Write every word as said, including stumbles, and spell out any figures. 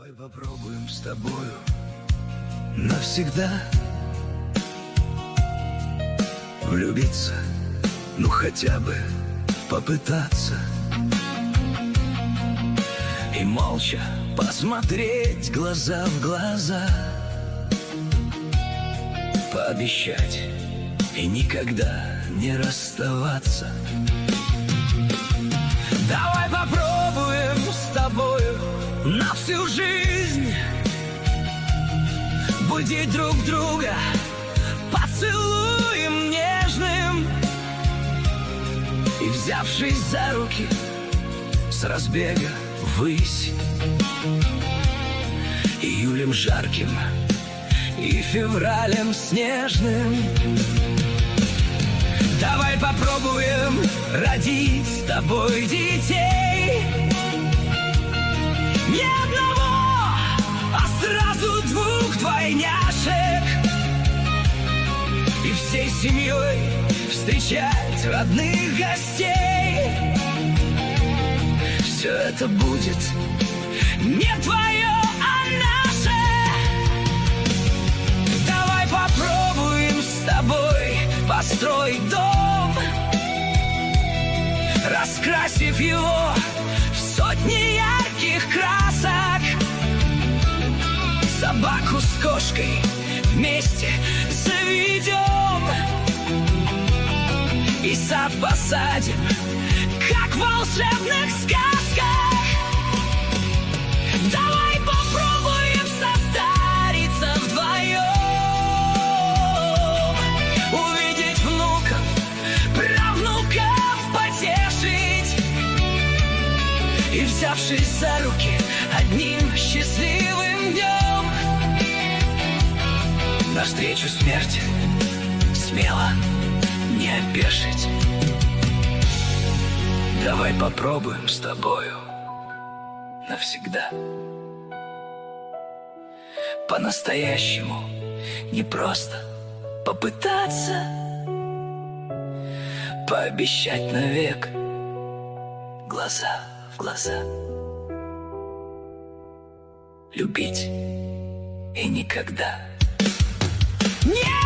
Давай попробуем с тобою навсегда влюбиться, ну хотя бы попытаться, и молча посмотреть глаза в глаза, пообещать и никогда не расставаться. Давай попробуем с тобою на всю жизнь будить друг друга поцелуем нежным, и, взявшись за руки, с разбега ввысь, июлем жарким и февралем снежным. Давай попробуем родить с тобой детей, не одного, а сразу двух двойняшек, и всей семьей встречать родных гостей. Все это будет не твое, а наше. Давай попробуем с тобой построить дом, раскрасив его в сотни ярких красок, собаку с кошкой вместе заведем, и сад посадим, как в волшебных сказках. Давай попробуем состариться вдвоем, увидеть внуков, правнуков потешить, и, взявшись за руки, одним счастливым днем навстречу смерти смело не опешить. Давай попробуем с тобою навсегда по-настоящему, не просто попытаться, пообещать навек глаза в глаза, любить и никогда. Нет!